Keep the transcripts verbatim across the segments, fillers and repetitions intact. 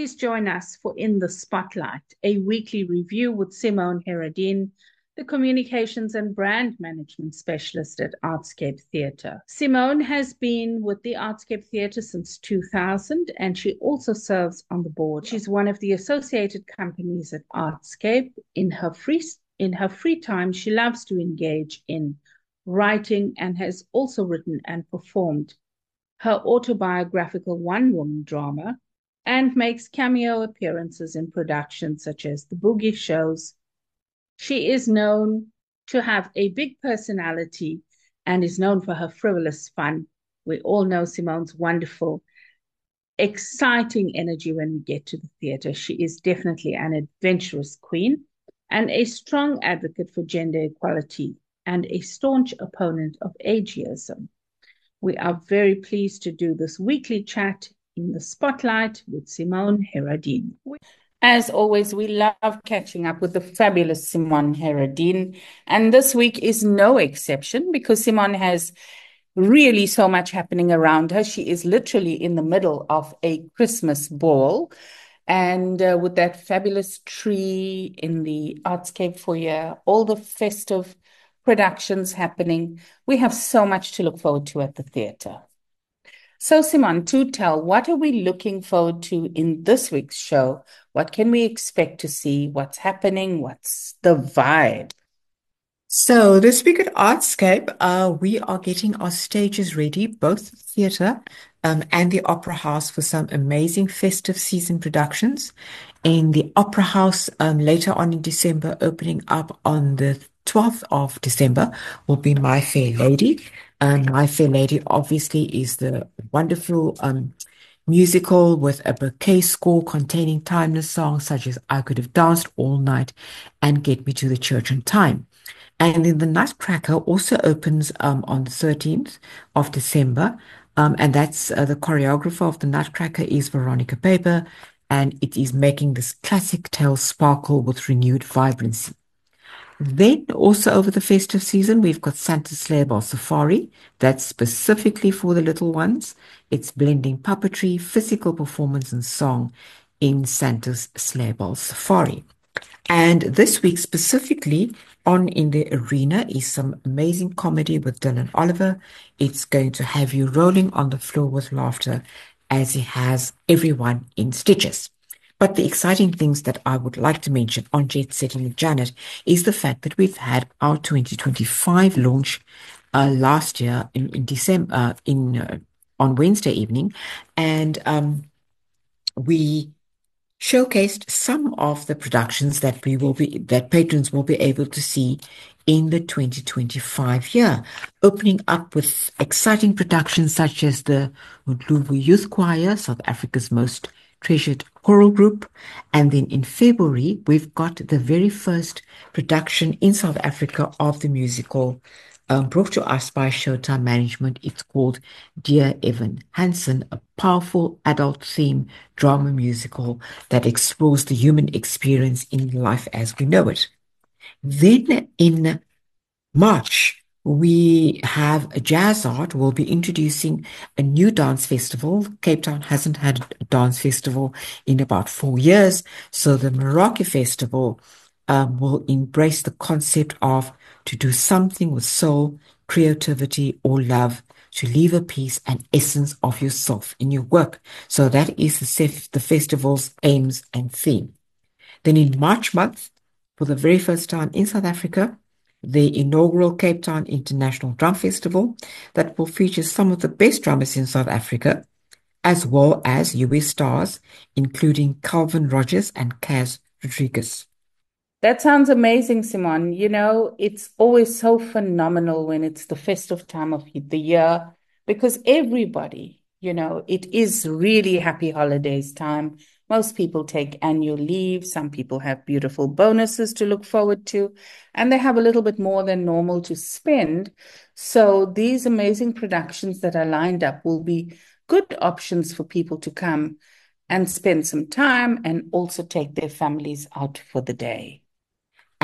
Please join us for In the Spotlight, a weekly review with Simone Herodin, the Communications and Brand Management Specialist at Artscape Theatre. Simone has been with the Artscape Theatre since two thousand, and she also serves on the board. She's one of the associated companies at Artscape. In her free, in her free time, she loves to engage in writing and has also written and performed her autobiographical one-woman drama, and makes cameo appearances in productions such as The Boogie Shows. She is known to have a big personality and is known for her frivolous fun. We all know Simone's wonderful, exciting energy when we get to the theatre. She is definitely an adventurous queen and a strong advocate for gender equality and a staunch opponent of ageism. We are very pleased to do this weekly chat in the Spotlight with Simone Herodin. As always, we love catching up with the fabulous Simone Herodin, and this week is no exception because Simone has really so much happening around her. She is literally in the middle of a Christmas ball, and uh, with that fabulous tree in the Artscape foyer, all the festive productions happening, we have so much to look forward to at the theatre. So, Simone, to tell, what are we looking forward to in this week's show? What can we expect to see? What's happening? What's the vibe? So this week at Artscape, uh, we are getting our stages ready, both the theatre um, and the Opera House, for some amazing festive season productions. In the Opera House, um, later on in December, opening up on the twelfth of December, will be My Fair Lady. Um, My Fair Lady obviously is the wonderful um, musical with a bouquet score containing timeless songs such as I Could Have Danced All Night and Get Me to the Church on Time. And then the Nutcracker also opens um, on the thirteenth of December. Um, and that's uh, the choreographer of the Nutcracker is Veronica Paper, and it is making this classic tale sparkle with renewed vibrancy. Then also over the festive season, we've got Santa's Sleigh Bell Safari. That's specifically for the little ones. It's blending puppetry, physical performance, and song in Santa's Sleigh Bell Safari. And this week specifically on in the arena is some amazing comedy with Dylan Oliver. It's going to have you rolling on the floor with laughter as he has everyone in stitches. But the exciting things that I would like to mention on Jet Setting with Janet is the fact that we've had our twenty twenty-five launch uh, last year in, in December, uh, in uh, on Wednesday evening, and um, we showcased some of the productions that we will be that patrons will be able to see in the twenty twenty-five year, opening up with exciting productions such as the Ndlovu Youth Choir, South Africa's most treasured choral group. And then in February, we've got the very first production in South Africa of the musical um, brought to us by Showtime Management. It's called Dear Evan Hansen, a powerful adult theme drama musical that explores the human experience in life as we know it. Then in March, we have a Jazz Art. We'll be introducing a new dance festival. Cape Town hasn't had a dance festival in about four years. So the Meraki Festival um, will embrace the concept of to do something with soul, creativity, or love, to leave a piece and essence of yourself in your work. So that is the, the festival's aims and theme. Then in March month, for the very first time in South Africa, the inaugural Cape Town International Drum Festival that will feature some of the best drummers in South Africa, as well as U S stars, including Calvin Rogers and Kaz Rodriguez. That sounds amazing, Simone. You know, it's always so phenomenal when it's the festive time of the year because everybody, you know, it is really happy holidays time. Most people take annual leave. Some people have beautiful bonuses to look forward to, and they have a little bit more than normal to spend. So these amazing productions that are lined up will be good options for people to come and spend some time and also take their families out for the day.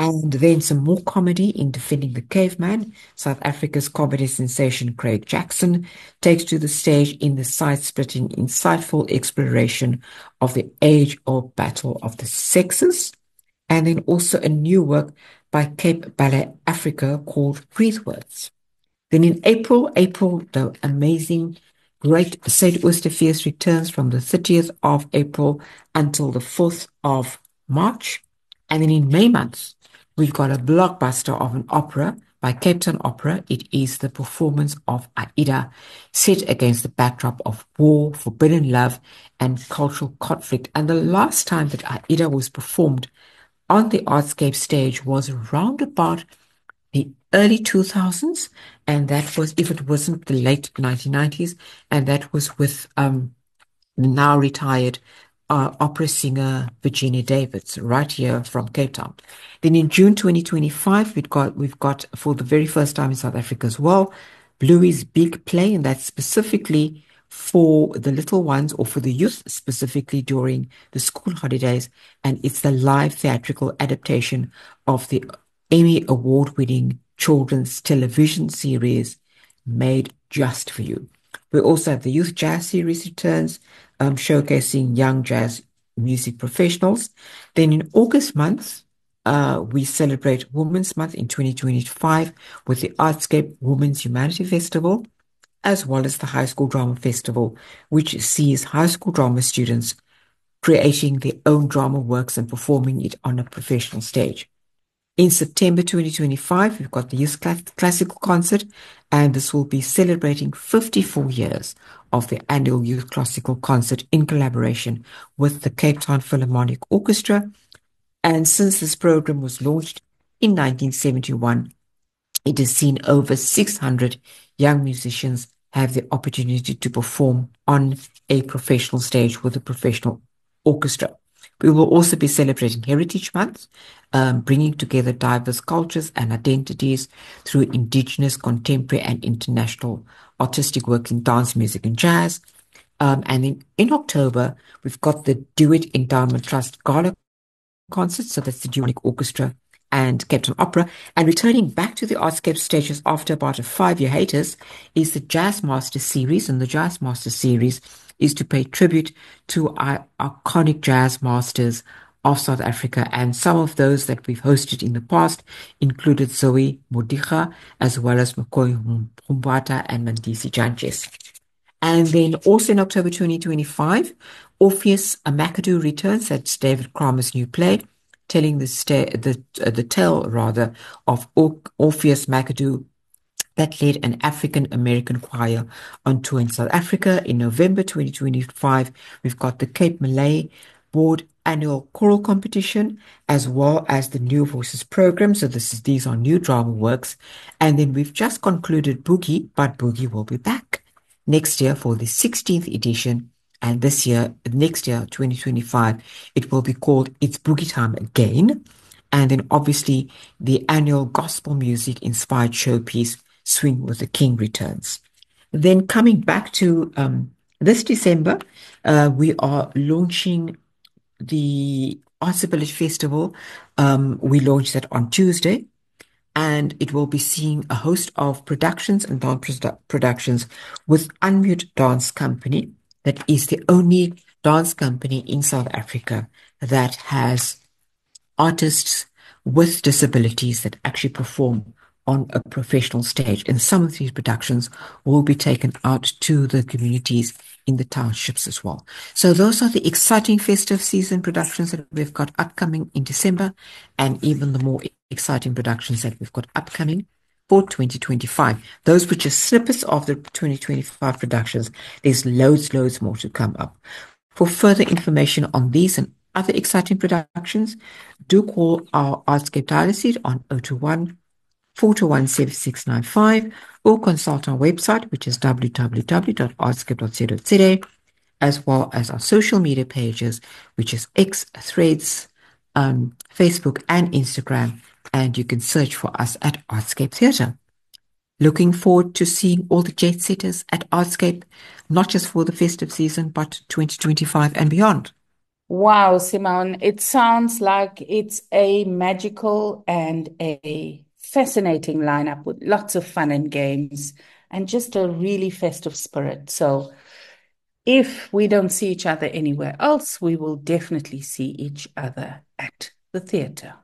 And then some more comedy in Defending the Caveman. South Africa's comedy sensation Craig Jackson takes to the stage in the side-splitting, insightful exploration of the age-old battle of the sexes. And then also a new work by Cape Ballet Africa called Breathe Words. Then in April, April, the amazing, great Saint Osterfeest returns from the thirtieth of April until the fourth of March. And then in May month, we've got a blockbuster of an opera by Cape Town Opera. It is the performance of Aida, set against the backdrop of war, forbidden love, and cultural conflict. And the last time that Aida was performed on the Artscape stage was around about the early two thousands, and that was, if it wasn't the late nineteen nineties, and that was with um, now retired uh, opera singer Virginia Davids, right here from Cape Town. Then in June twenty twenty-five, we've got, we've got for the very first time in South Africa as well, Bluey's Big Play, and that's specifically for the little ones or for the youth, specifically during the school holidays, and it's the live theatrical adaptation of the Emmy Award-winning children's television series Made Just For You. We also have the Youth Jazz Series returns, um, showcasing young jazz music professionals. Then in August month, uh, we celebrate Women's Month in twenty twenty-five with the Artscape Women's Humanity Festival, as well as the High School Drama Festival, which sees high school drama students creating their own drama works and performing it on a professional stage. In September twenty twenty-five, we've got the Youth Classical Concert, and this will be celebrating fifty-four years of the annual Youth Classical Concert in collaboration with the Cape Town Philharmonic Orchestra. And since this program was launched in nineteen seventy-one, it has seen over six hundred young musicians have the opportunity to perform on a professional stage with a professional orchestra. We will also be celebrating Heritage Month, um, bringing together diverse cultures and identities through Indigenous, contemporary, and international artistic work in dance, music, and jazz. Um, and in, in October, we've got the Do It Endowment Trust Gala concert, so that's the Philharmonic Orchestra and Cape Town Opera. And returning back to the Artscape stages after about a five-year hiatus is the Jazz Master Series, and the Jazz Master Series is to pay tribute to our iconic jazz masters of South Africa, and some of those that we've hosted in the past included Zoe Modiga, as well as McCoy Humbata and Mandisi Janches. And then also in October twenty twenty-five, Orpheus McAdoo returns. That's David Kramer's new play, telling the sta- the uh, the tale rather of or- Orpheus McAdoo that led an African-American choir on tour in South Africa. In November twenty twenty-five, we've got the Cape Malay Board Annual Choral Competition, as well as the New Voices program. So this is these are new drama works. And then we've just concluded Boogie, but Boogie will be back next year for the sixteenth edition. And this year, next year, twenty twenty-five, it will be called It's Boogie Time Again. And then obviously the annual gospel music inspired showpiece Swing with the King returns. Then coming back to um, this December, uh, we are launching the Arts Village Festival. Um, we launched that on Tuesday, and it will be seeing a host of productions and dance produ- productions with Unmute Dance Company. That is the only dance company in South Africa that has artists with disabilities that actually perform on a professional stage. And some of these productions will be taken out to the communities in the townships as well. So those are the exciting festive season productions that we've got upcoming in December, and even the more exciting productions that we've got upcoming for twenty twenty-five. Those were just snippets of the twenty twenty-five productions. There's loads, loads more to come up. For further information on these and other exciting productions, do call our Artscape Dial-A-Seat on zero two one, four two one, seven six nine five or consult our website, which is w w w dot artscape dot co dot za, as well as our social media pages, which is X, Threads, um, Facebook, and Instagram. And you can search for us at Artscape Theatre. Looking forward to seeing all the jet setters at Artscape, not just for the festive season, but twenty twenty-five and beyond. Wow, Simone, it sounds like it's a magical and a fascinating lineup with lots of fun and games and just a really festive spirit. So, if we don't see each other anywhere else, we will definitely see each other at the theatre.